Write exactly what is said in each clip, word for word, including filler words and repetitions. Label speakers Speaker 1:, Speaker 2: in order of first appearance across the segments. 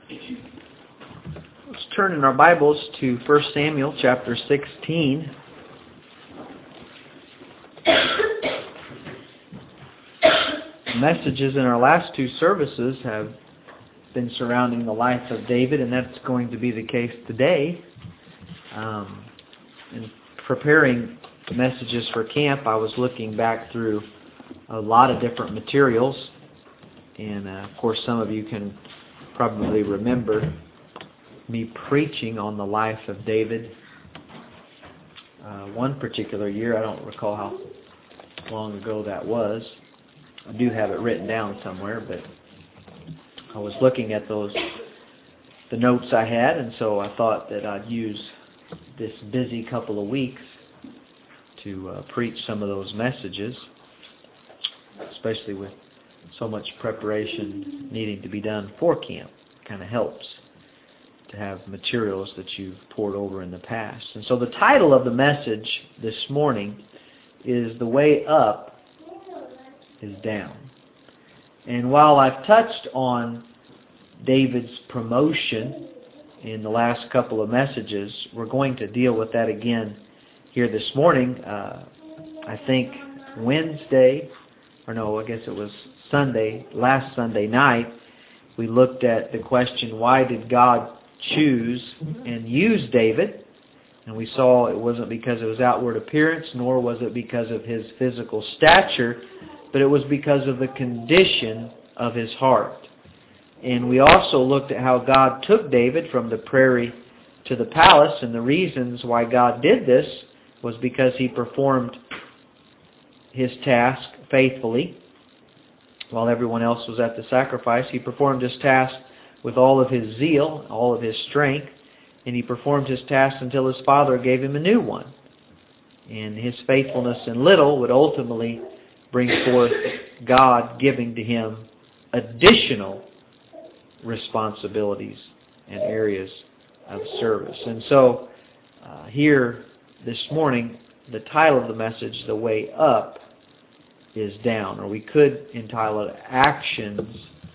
Speaker 1: Let's turn in our Bibles to First Samuel chapter sixteen. Messages in our last two services have been surrounding the life of David, and that's going to be the case today. Um, in preparing messages for camp, I was looking back through a lot of different materials, and uh, of course some of you can probably remember me preaching on the life of David uh, one particular year. I don't recall how long ago that was. I do have it written down somewhere, but I was looking at those, the notes I had, and so I thought that I'd use this busy couple of weeks to uh, preach some of those messages, especially with so much preparation needing to be done for camp. It kind of helps to have materials that you've poured over in the past. And so the title of the message this morning is "The Way Up is Down." And while I've touched on David's promotion in the last couple of messages, we're going to deal with that again here this morning. Uh, I think Wednesday, or no, I guess it was Sunday, last Sunday night, we looked at the question, why did God choose and use David? And we saw it wasn't because of his outward appearance, nor was it because of his physical stature, but it was because of the condition of his heart. And we also looked at how God took David from the prairie to the palace, and the reasons why God did this was because he performed his task faithfully. While everyone else was at the sacrifice, he performed his task with all of his zeal, all of his strength, and he performed his task until his father gave him a new one. And his faithfulness in little would ultimately bring forth God giving to him additional responsibilities and areas of service. And so uh, here this morning, the title of the message, "The Way Up is Down," or we could entitle it "Actions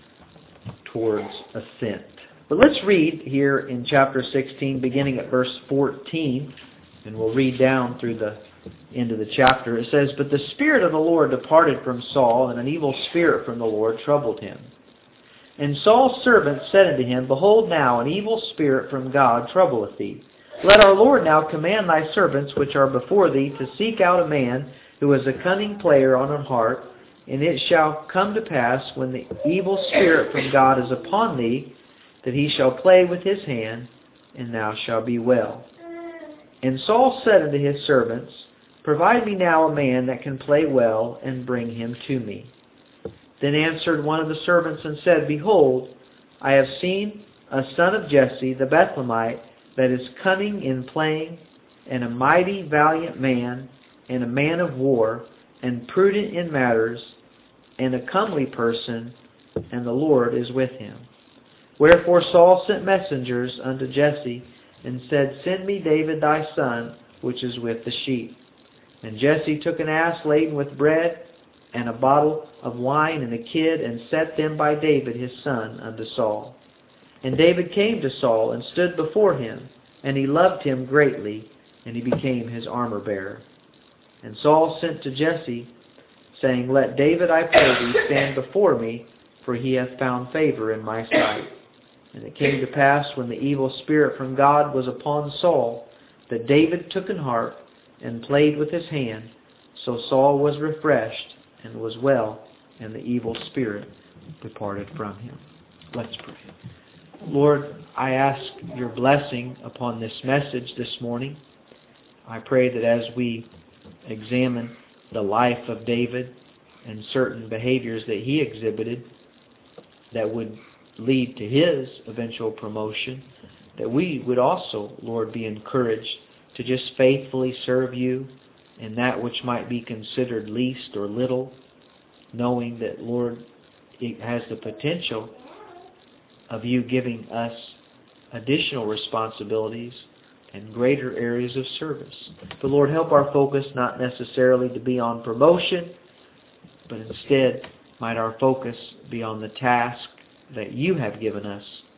Speaker 1: Towards Ascent." But let's read here in chapter sixteen, beginning at verse fourteen, and we'll read down through the end of the chapter. It says, "But the Spirit of the Lord departed from Saul, and an evil spirit from the Lord troubled him. And Saul's servants said unto him, Behold now, an evil spirit from God troubleth thee. Let our Lord now command thy servants which are before thee to seek out a man who is a cunning player on an harp, and it shall come to pass, when the evil spirit from God is upon thee, that he shall play with his hand, and thou shalt be well. And Saul said unto his servants, Provide me now a man that can play well, and bring him to me. Then answered one of the servants and said, Behold, I have seen a son of Jesse the Bethlehemite, that is cunning in playing, and a mighty valiant man, and a man of war, and prudent in matters, and a comely person, and the Lord is with him. Wherefore Saul sent messengers unto Jesse, and said, Send me David thy son, which is with the sheep. And Jesse took an ass laden with bread, and a bottle of wine, and a kid, and set them by David his son unto Saul. And David came to Saul, and stood before him, and he loved him greatly, and he became his armor-bearer. And Saul sent to Jesse, saying, Let David, I pray thee, stand before me, for he hath found favor in my sight. And it came to pass, when the evil spirit from God was upon Saul, that David took an harp, and played with his hand. So Saul was refreshed, and was well, and the evil spirit departed from him. Let's pray. Lord, I ask your blessing upon this message this morning. I pray that as we examine the life of David and certain behaviors that he exhibited that would lead to his eventual promotion, that we would also, Lord, be encouraged to just faithfully serve you in that which might be considered least or little, knowing that, Lord, it has the potential of you giving us additional responsibilities and greater areas of service. But Lord, help our focus not necessarily to be on promotion, but instead might our focus be on the task that you have given us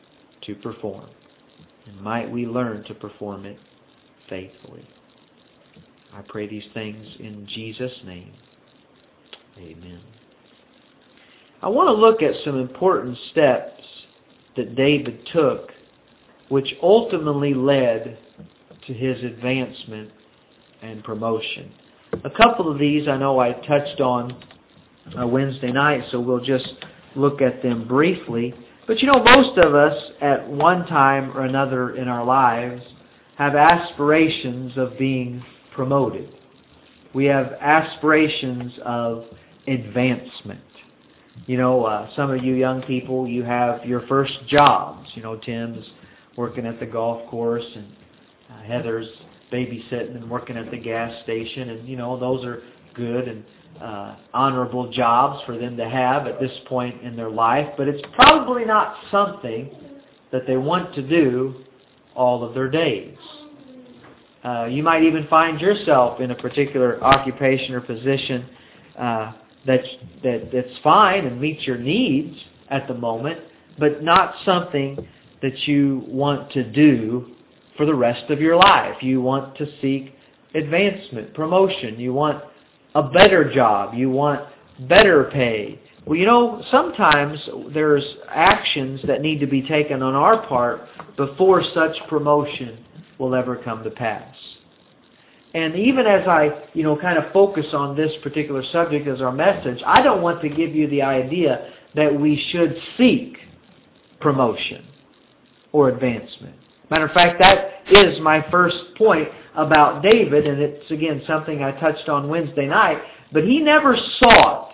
Speaker 1: to perform. And might we learn to perform it faithfully. I pray these things in Jesus' name. Amen. I want to look at some important steps that David took, which ultimately led to his advancement and promotion. A couple of these I know I touched on uh, Wednesday night, so we'll just look at them briefly. But you know, most of us at one time or another in our lives have aspirations of being promoted. We have aspirations of advancement. You know, uh, some of you young people, you have your first jobs. You know, Tim's working at the golf course, and uh, Heather's babysitting and working at the gas station. And, you know, those are good and uh, honorable jobs for them to have at this point in their life. But it's probably not something that they want to do all of their days. Uh, you might even find yourself in a particular occupation or position uh, that's, that, that's fine and meets your needs at the moment, but not something that you want to do for the rest of your life. You want to seek advancement, promotion. You want a better job. You want better pay. Well, you know, sometimes there's actions that need to be taken on our part before such promotion will ever come to pass. And even as I, you know, kind of focus on this particular subject as our message, I don't want to give you the idea that we should seek promotion or advancement. Matter of fact, that is my first point about David, and it's, again, something I touched on Wednesday night, but he never sought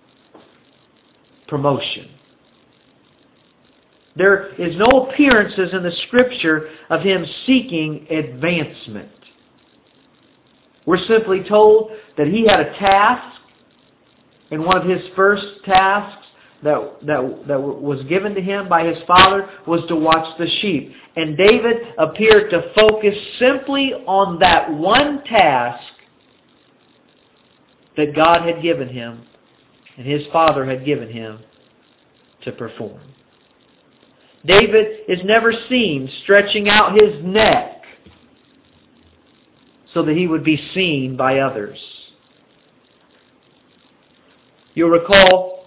Speaker 1: promotion. There is no appearances in the Scripture of him seeking advancement. We're simply told that he had a task, and one of his first tasks that, that, that was given to him by his father was to watch the sheep. And David appeared to focus simply on that one task that God had given him and his father had given him to perform. David is never seen stretching out his neck so that he would be seen by others. You'll recall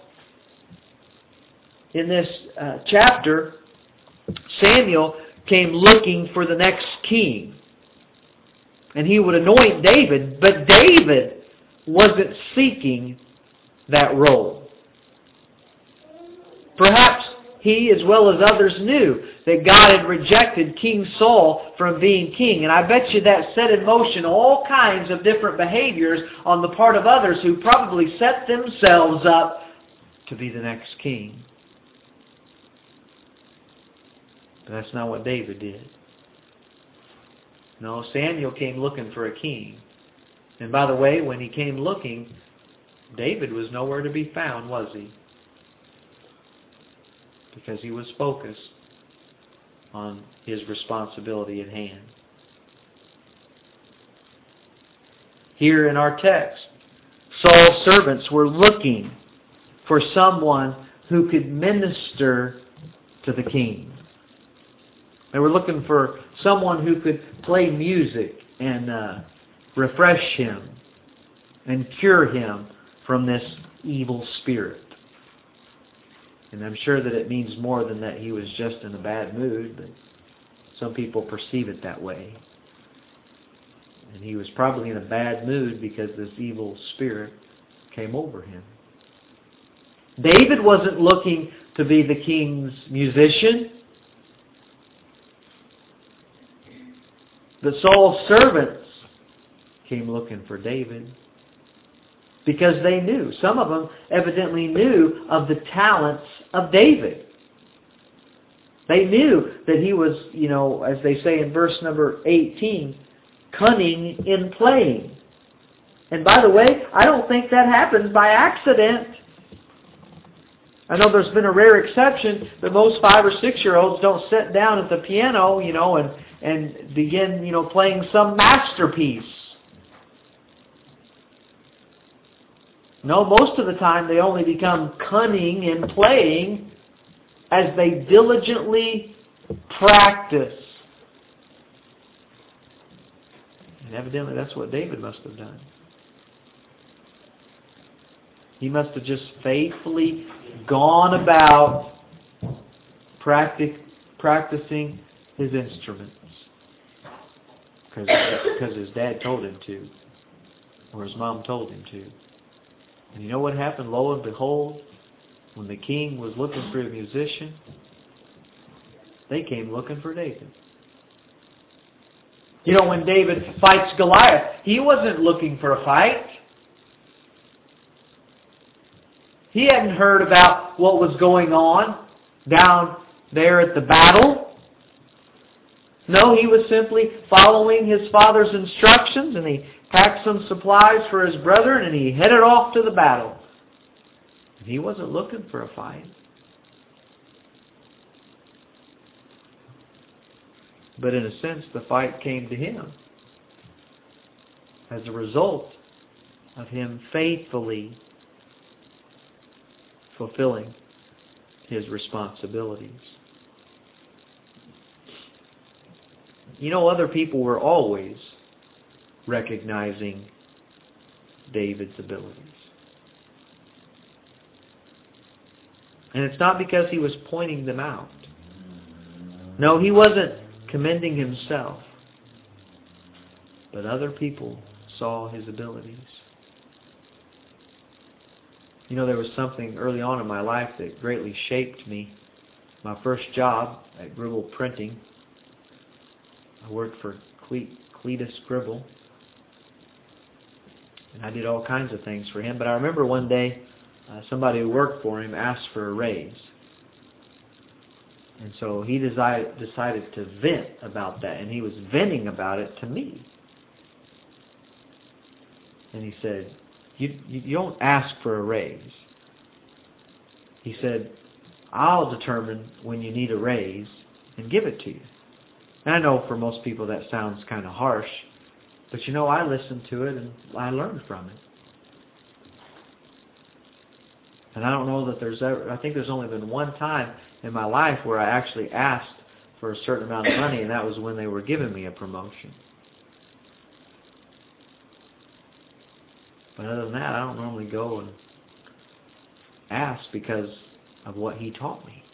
Speaker 1: in this uh, chapter, Samuel came looking for the next king. And he would anoint David, but David wasn't seeking that role. Perhaps he, as well as others, knew that God had rejected King Saul from being king. And I bet you that set in motion all kinds of different behaviors on the part of others who probably set themselves up to be the next king. But that's not what David did. No, Samuel came looking for a king. And by the way, when he came looking, David was nowhere to be found, was he? Because he was focused on his responsibility at hand. Here in our text, Saul's servants were looking for someone who could minister to the king. They were looking for someone who could play music and uh, refresh him and cure him from this evil spirit. And I'm sure that it means more than that he was just in a bad mood, but some people perceive it that way. And he was probably in a bad mood because this evil spirit came over him. David wasn't looking to be the king's musician. The Saul's servants came looking for David because they knew. Some of them evidently knew of the talents of David. They knew that he was, you know, as they say in verse number eighteen, cunning in playing. And by the way, I don't think that happens by accident. I know there's been a rare exception, but most five or six-year-olds don't sit down at the piano, you know, and, and begin, you know, playing some masterpiece. No, most of the time they only become cunning in playing as they diligently practice. And evidently that's what David must have done. He must have just faithfully gone about practic, practicing his instruments. Because his dad told him to. Or his mom told him to. And you know what happened? Lo and behold, when the king was looking for a musician, they came looking for David. You know, when David fights Goliath, he wasn't looking for a fight. He hadn't heard about what was going on down there at the battle. No, he was simply following his father's instructions, and he packed some supplies for his brethren, and he headed off to the battle. And he wasn't looking for a fight. But in a sense, the fight came to him as a result of him faithfully fulfilling his responsibilities. You know, other people were always recognizing David's abilities. And it's not because he was pointing them out. No, he wasn't commending himself. But other people saw his abilities. You know, there was something early on in my life that greatly shaped me. My first job at Gribble Printing. I worked for Cletus Gribble. And I did all kinds of things for him. But I remember one day, uh, somebody who worked for him asked for a raise. And so he decided, decided to vent about that. And he was venting about it to me. And he said, you, you don't ask for a raise. He said, I'll determine when you need a raise and give it to you. And I know for most people that sounds kind of harsh. But you know, I listened to it and I learned from it. And I don't know that there's ever, I think there's only been one time in my life where I actually asked for a certain amount of money, and that was when they were giving me a promotion. But other than that, I don't normally go and ask because of what he taught me.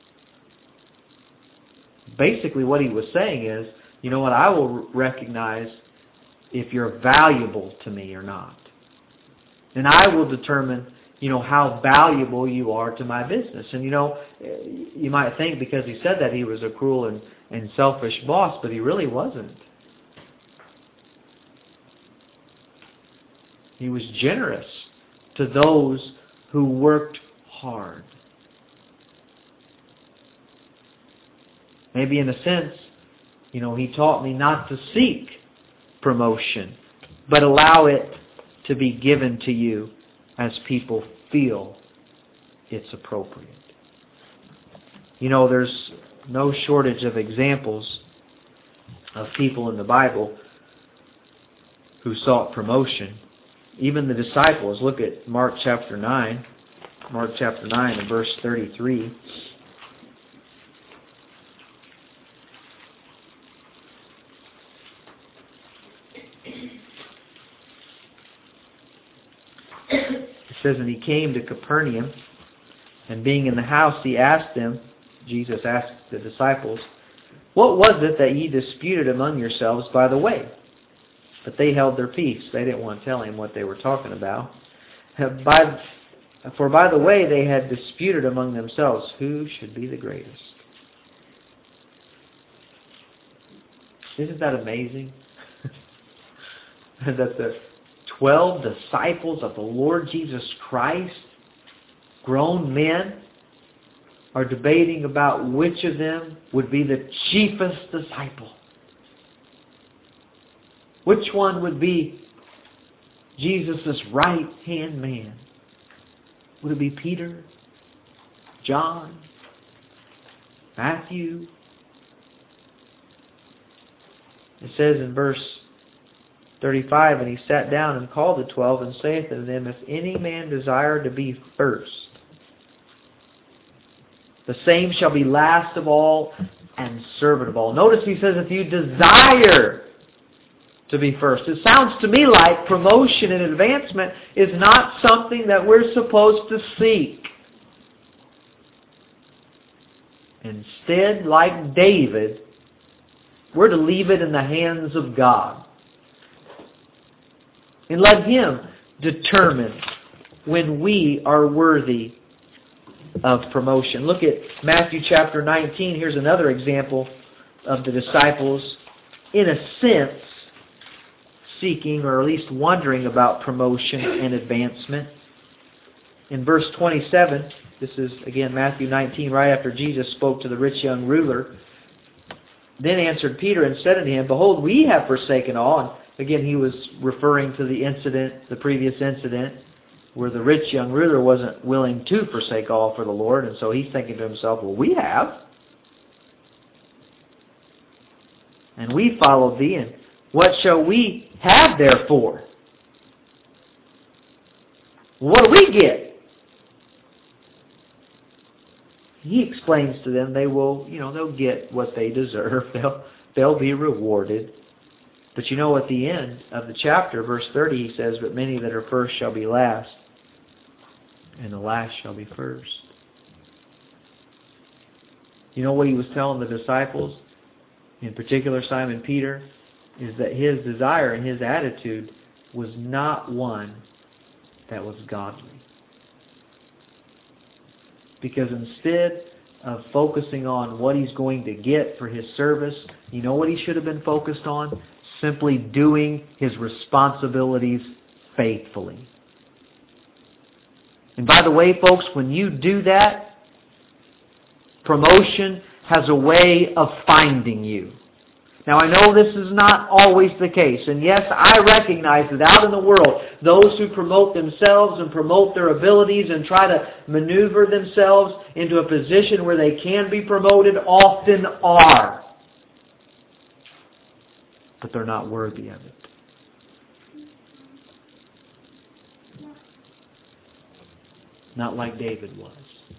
Speaker 1: Basically what he was saying is, you know what, I will recognize if you're valuable to me or not. And I will determine, you know, how valuable you are to my business. And, you know, you might think because he said that he was a cruel and, and selfish boss, but he really wasn't. He was generous to those who worked hard. Maybe in a sense, you know, he taught me not to seek promotion, but allow it to be given to you as people feel it's appropriate. You know, there's no shortage of examples of people in the Bible who sought promotion. Even the disciples. Look at Mark chapter nine. Mark chapter nine and verse thirty-three. It says, and he came to Capernaum, and being in the house, he asked them, Jesus asked the disciples, what was it that ye disputed among yourselves by the way? But they held their peace. They didn't want to tell him what they were talking about. By, for by the way, they had disputed among themselves who should be the greatest. Isn't that amazing? That the twelve disciples of the Lord Jesus Christ, grown men, are debating about which of them would be the chiefest disciple. Which one would be Jesus' right-hand man? Would it be Peter, John, Matthew? It says in verse thirty-five, and he sat down and called the twelve, and saith unto them, if any man desire to be first, the same shall be last of all and servant of all. Notice he says, if you desire to be first. It sounds to me like promotion and advancement is not something that we're supposed to seek. Instead, like David, we're to leave it in the hands of God. And let Him determine when we are worthy of promotion. Look at Matthew chapter nineteen. Here's another example of the disciples, in a sense, seeking or at least wondering about promotion and advancement. In verse twenty-seven, this is again Matthew nineteen, right after Jesus spoke to the rich young ruler. Then answered Peter and said unto him, Behold, we have forsaken all. And again, he was referring to the incident, the previous incident, where the rich young ruler wasn't willing to forsake all for the Lord. And so he's thinking to himself, well, we have. And we followed thee, and what shall we have therefore? What do we get? He explains to them they will, you know, they'll get what they deserve. They'll, they'll be rewarded. But you know, at the end of the chapter, verse thirty, he says, But many that are first shall be last, and the last shall be first. You know what he was telling the disciples, in particular Simon Peter, is that his desire and his attitude was not one that was godly. Because instead of focusing on what he's going to get for his service, you know what he should have been focused on? Simply doing his responsibilities faithfully. And by the way, folks, when you do that, promotion has a way of finding you. Now, I know this is not always the case. And yes, I recognize that out in the world, those who promote themselves and promote their abilities and try to maneuver themselves into a position where they can be promoted often are. But they're not worthy of it. Not like David was.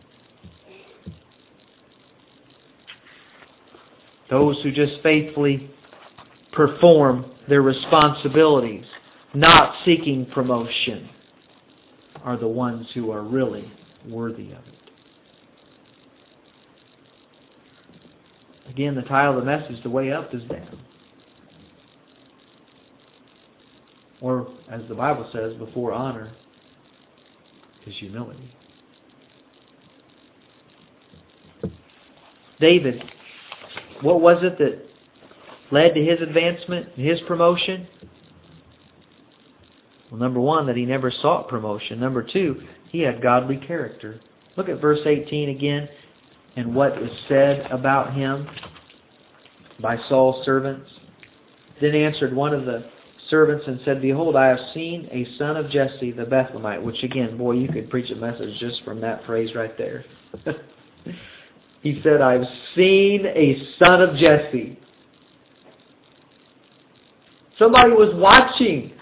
Speaker 1: Those who just faithfully perform their responsibilities, not seeking promotion, are the ones who are really worthy of it. Again, the title of the message, The Way Up is Down. Or, as the Bible says, before honor is humility. David, what was it that led to his advancement, his promotion? Well, number one, that he never sought promotion. Number two, he had godly character. Look at verse eighteen again, and what is said about him by Saul's servants. Then answered one of the servants and said, Behold, I have seen a son of Jesse the Bethlehemite. Which again, boy, you could preach a message just from that phrase right there. He said, I've seen a son of Jesse. Somebody was watching.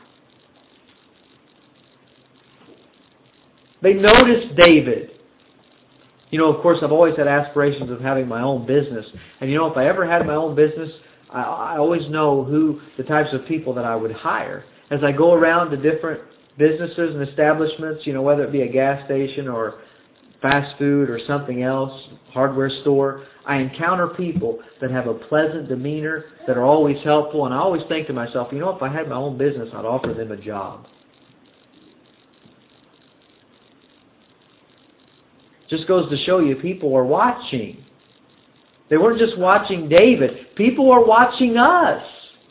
Speaker 1: They noticed David. You know, of course, I've always had aspirations of having my own business. And you know, if I ever had my own business, I, I always know who the types of people that I would hire. As I go around to different businesses and establishments, you know, whether it be a gas station or fast food or something else, hardware store, I encounter people that have a pleasant demeanor, that are always helpful, and I always think to myself, you know, if I had my own business, I'd offer them a job. Just goes to show you, people are watching. They weren't just watching David. People are watching us.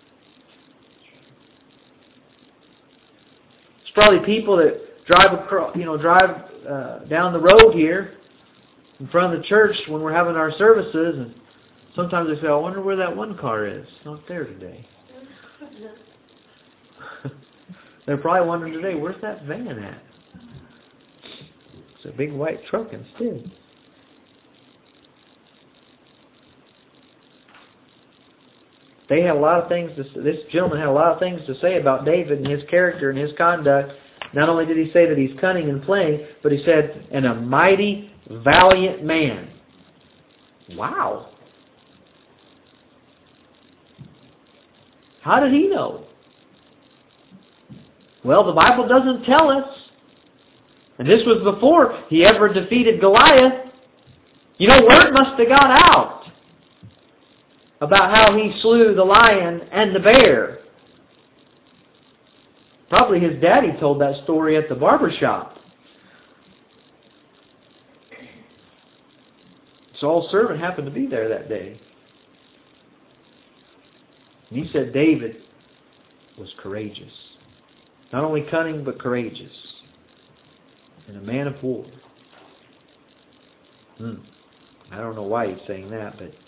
Speaker 1: It's probably people that drive across, you know, drive Uh, down the road here in front of the church when we're having our services, and sometimes they say, I wonder where that one car is. It's not there today. They're probably wondering today, where's that van at? It's a big white truck instead. They had a lot of things to say. This gentleman had a lot of things to say about David and his character and his conduct. Not only did he say that he's cunning and plain, but he said, and a mighty, valiant man. Wow. How did he know? Well, the Bible doesn't tell us. And this was before he ever defeated Goliath. You know, word must have got out about how he slew the lion and the bear. Probably his daddy told that story at the barber shop. Saul's servant happened to be there that day. And he said David was courageous. Not only cunning, but courageous. And a man of war. Hmm. I don't know why he's saying that, but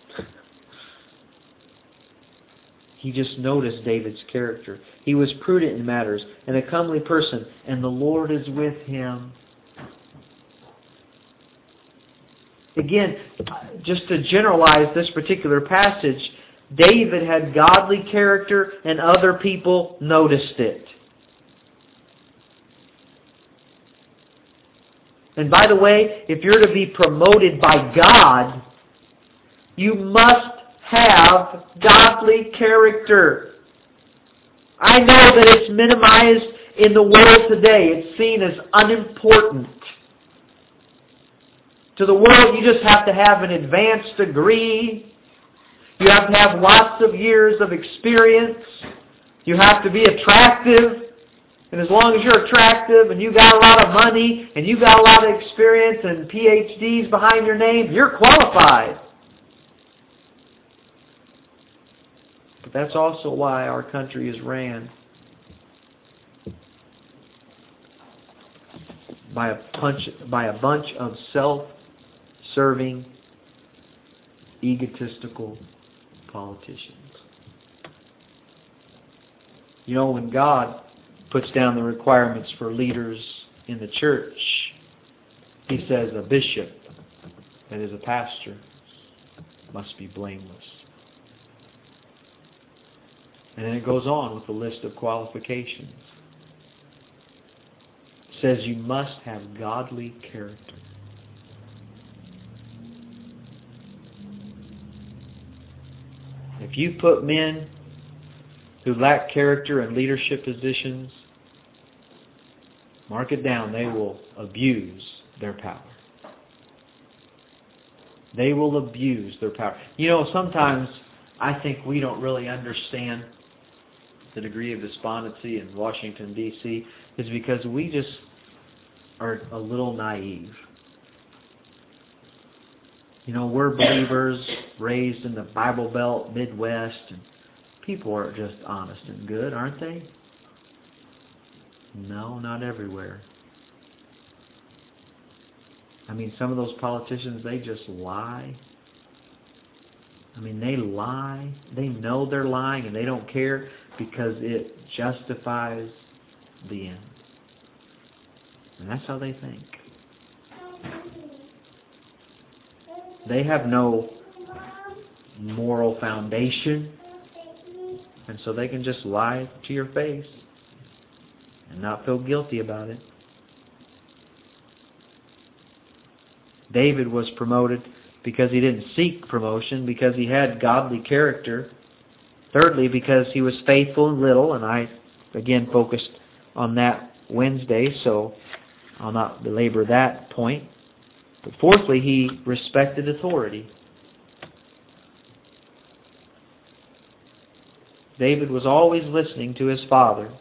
Speaker 1: he just noticed David's character. He was prudent in matters and a comely person, and the Lord is with him. Again, just to generalize this particular passage, David had godly character and other people noticed it. And by the way, if you're to be promoted by God, you must have godly character. I know that it's minimized in the world today. It's seen as unimportant. To the world, you just have to have an advanced degree. You have to have lots of years of experience. You have to be attractive. And as long as you're attractive and you got a lot of money and you got a lot of experience and P H Ds behind your name, you're qualified. But that's also why our country is ran by a bunch, by a bunch of self-serving, egotistical politicians. You know, when God puts down the requirements for leaders in the church, He says a bishop, that is a pastor, must be blameless. And then it goes on with a list of qualifications. It says you must have godly character. If you put men who lack character in leadership positions, mark it down, they will abuse their power. They will abuse their power. You know, sometimes I think we don't really understand the degree of despondency in Washington, D C is because we just are a little naive. You know, we're believers raised in the Bible Belt, Midwest, and people are just honest and good, aren't they? No, not everywhere. I mean, some of those politicians, they just lie. I mean, they lie. They know they're lying and they don't care because it justifies the end. And that's how they think. They have no moral foundation. And so they can just lie to your face and not feel guilty about it. David was promoted because he didn't seek promotion, because he had godly character. Thirdly, because he was faithful in little, and I, again, focused on that Wednesday, so I'll not belabor that point. But fourthly, he respected authority. David was always listening to his father.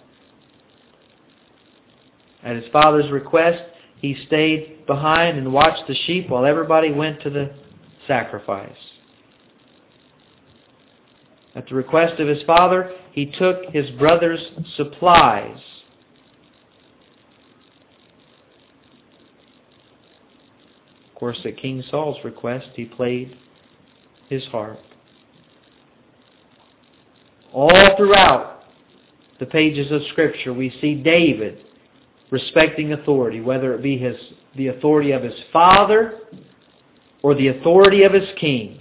Speaker 1: At his father's request, he stayed behind and watched the sheep while everybody went to the sacrifice. At the request of his father, he took his brother's supplies. Of course, at King Saul's request, he played his harp. All throughout the pages of Scripture, we see David respecting authority, whether it be his the authority of his father or the authority of his king.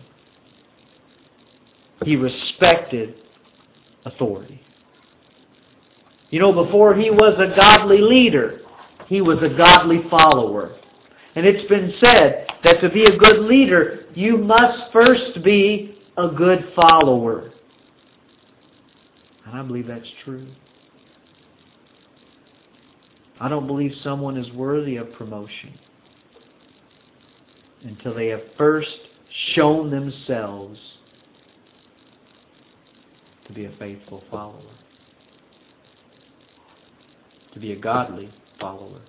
Speaker 1: He respected authority. You know, before he was a godly leader, he was a godly follower. And it's been said that to be a good leader, you must first be a good follower. And I believe that's true. I don't believe someone is worthy of promotion until they have first shown themselves to be a faithful follower, to be a godly follower.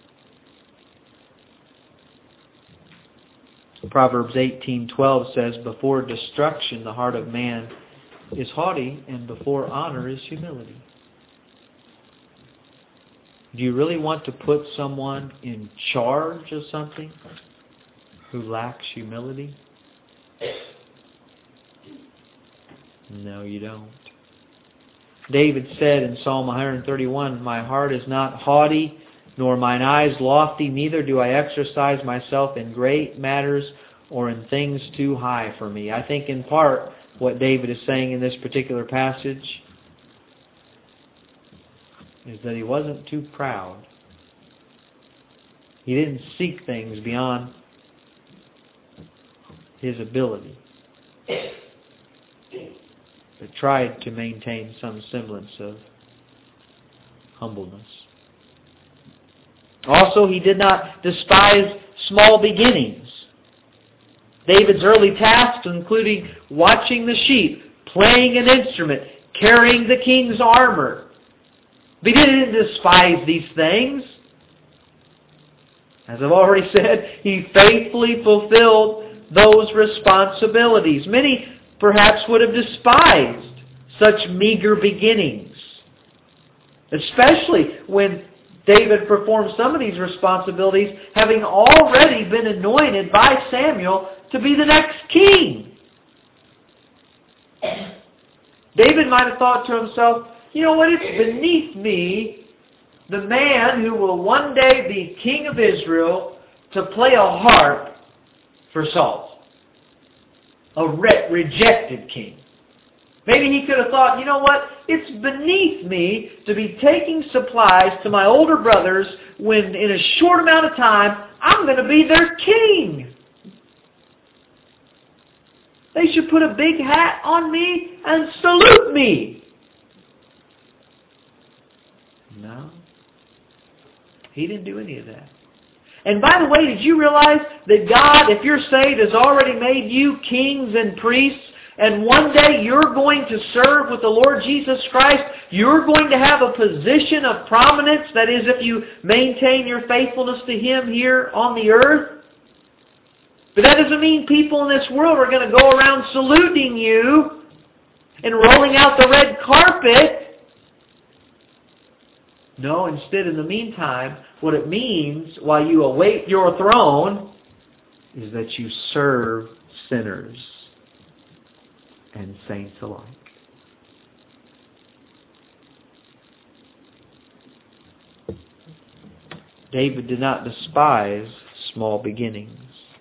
Speaker 1: Proverbs eighteen twelve says, "Before destruction the heart of man is haughty, and before honor is humility." Do you really want to put someone in charge of something who lacks humility? No, you don't. David said in Psalm one thirty-one, "My heart is not haughty, nor mine eyes lofty, neither do I exercise myself in great matters or in things too high for me." I think in part what David is saying in this particular passage is that he wasn't too proud. He didn't seek things beyond his ability, but tried to maintain some semblance of humbleness. Also, he did not despise small beginnings. David's early tasks, including watching the sheep, playing an instrument, carrying the king's armor. But he didn't despise these things. As I've already said, he faithfully fulfilled those responsibilities. Many perhaps would have despised such meager beginnings, especially when David performed some of these responsibilities having already been anointed by Samuel to be the next king. David might have thought to himself, you know what, it's beneath me, the man who will one day be king of Israel, to play a harp for Saul, a re- rejected king. Maybe he could have thought, you know what, it's beneath me to be taking supplies to my older brothers when in a short amount of time I'm going to be their king. They should put a big hat on me and salute me. No. He didn't do any of that. And by the way, did you realize that God, if you're saved, has already made you kings and priests, and one day you're going to serve with the Lord Jesus Christ? You're going to have a position of prominence, that is, if you maintain your faithfulness to Him here on the earth. But that doesn't mean people in this world are going to go around saluting you and rolling out the red carpet. No, instead, in the meantime, what it means while you await your throne is that you serve sinners and saints alike. David did not despise small beginnings.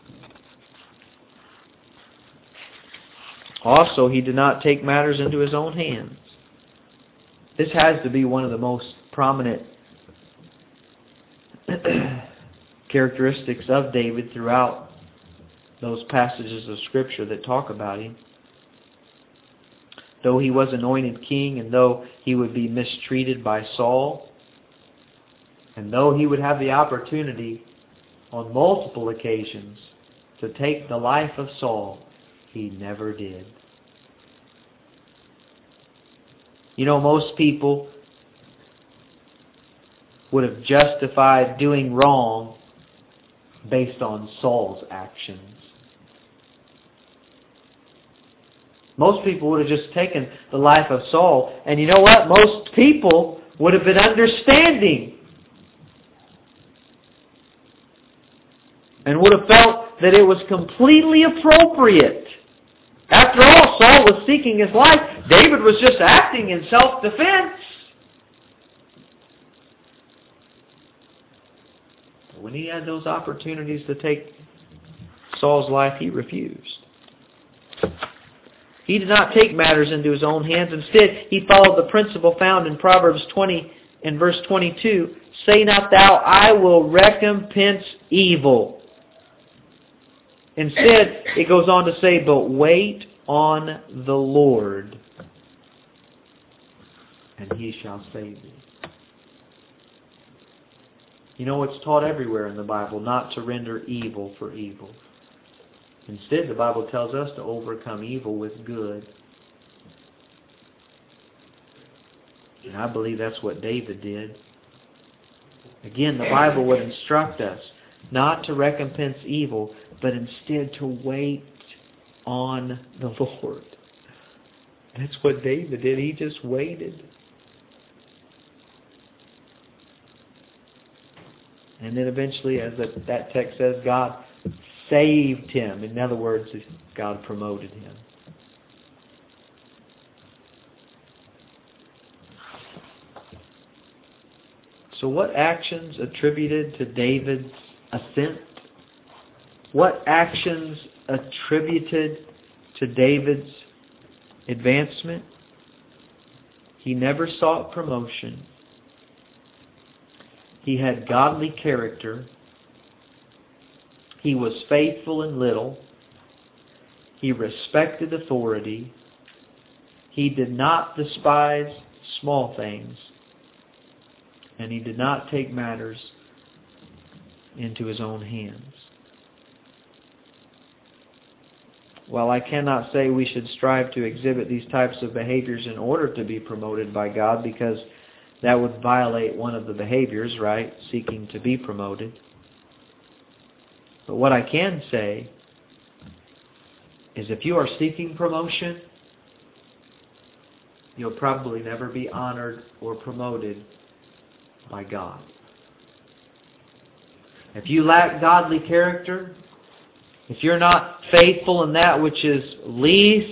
Speaker 1: Also, he did not take matters into his own hands. This has to be one of the most prominent characteristics of David throughout those passages of Scripture that talk about him. Though he was anointed king, and though he would be mistreated by Saul, and though he would have the opportunity on multiple occasions to take the life of Saul, he never did. You know, most people would have justified doing wrong based on Saul's actions. Most people would have just taken the life of Saul, and you know what? Most people would have been understanding and would have felt that it was completely appropriate. After all, Saul was seeking his life. David was just acting in self-defense. But when he had those opportunities to take Saul's life, he refused. He did not take matters into his own hands. Instead, he followed the principle found in Proverbs twenty and verse twenty-two. Say not thou, I will recompense evil. Instead, it goes on to say, but wait on the Lord. and He shall save thee. You know, it's taught everywhere in the Bible not to render evil for evil. Instead, the Bible tells us to overcome evil with good. And I believe that's what David did. Again, the Bible would instruct us not to recompense evil, but instead to wait on the Lord. That's what David did. He just waited. And then eventually, as that text says, God saved him. In other words, God promoted him. So what actions attributed to David's ascent? What actions attributed to David's advancement? He never sought promotion. He had godly character. He was faithful in little. He respected authority. He did not despise small things. And he did not take matters into his own hands. While I cannot say we should strive to exhibit these types of behaviors in order to be promoted by God, because that would violate one of the behaviors, right? Seeking to be promoted. But what I can say is if you are seeking promotion, you'll probably never be honored or promoted by God. If you lack godly character, if you're not faithful in that which is least,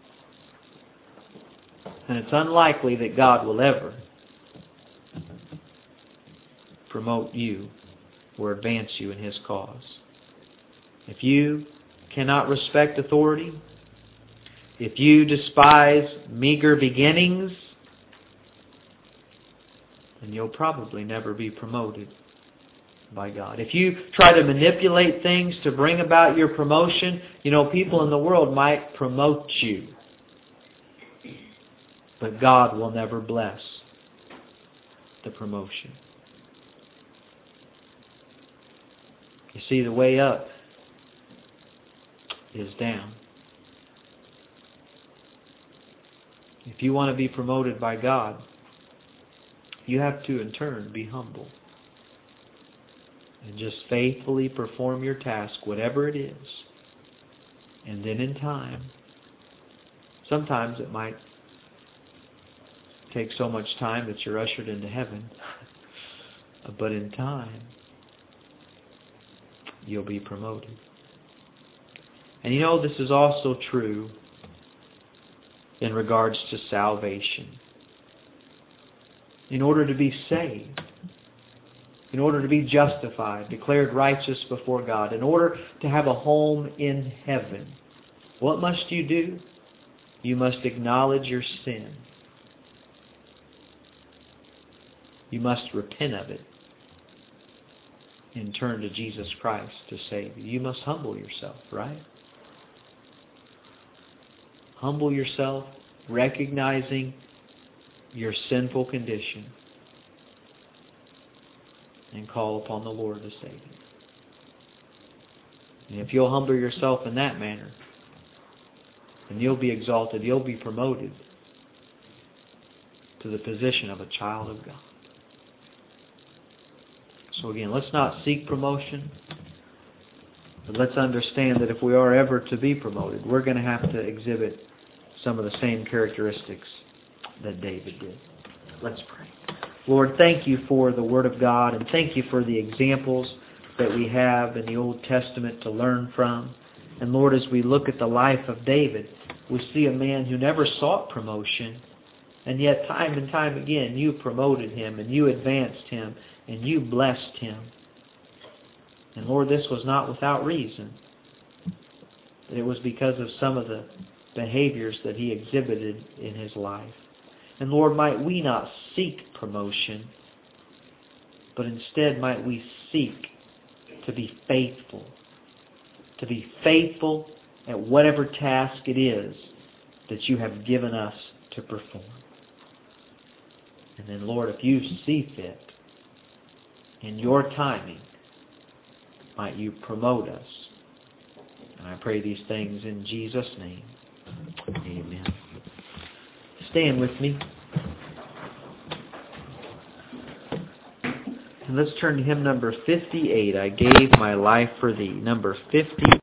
Speaker 1: then it's unlikely that God will ever promote you or advance you in His cause. If you cannot respect authority, if you despise meager beginnings, then you'll probably never be promoted by God. If you try to manipulate things to bring about your promotion, you know, people in the world might promote you. But God will never bless the promotion. You see, the way up is down. If you want to be promoted by God, you have to in turn be humble. And just faithfully perform your task, whatever it is. And then in time, sometimes it might take so much time that you're ushered into heaven. But in time, you'll be promoted. And you know, this is also true in regards to salvation. In order to be saved, in order to be justified, declared righteous before God, in order to have a home in heaven, what must you do? You must acknowledge your sin. You must repent of it and turn to Jesus Christ to save you. You must humble yourself, right? Humble yourself, recognizing your sinful condition, and call upon the Lord to save you. And if you'll humble yourself in that manner, then you'll be exalted, you'll be promoted to the position of a child of God. So again, let's not seek promotion, but let's understand that if we are ever to be promoted, we're going to have to exhibit some of the same characteristics that David did. Let's pray. Lord, thank you for the Word of God, and thank you for the examples that we have in the Old Testament to learn from. And Lord, as we look at the life of David, we see a man who never sought promotion, and yet time and time again you promoted him, and you advanced him, and you blessed him. And Lord, this was not without reason. It was because of some of the behaviors that he exhibited in his life. And Lord, might we not seek promotion, but instead might we seek to be faithful. To be faithful at whatever task it is that you have given us to perform. And then, Lord, if you see fit, in your timing, might you promote us. And I pray these things in Jesus' name. Amen. Stand with me. And let's turn to hymn number fifty-eight. I gave my life for thee. Number fifty-eight.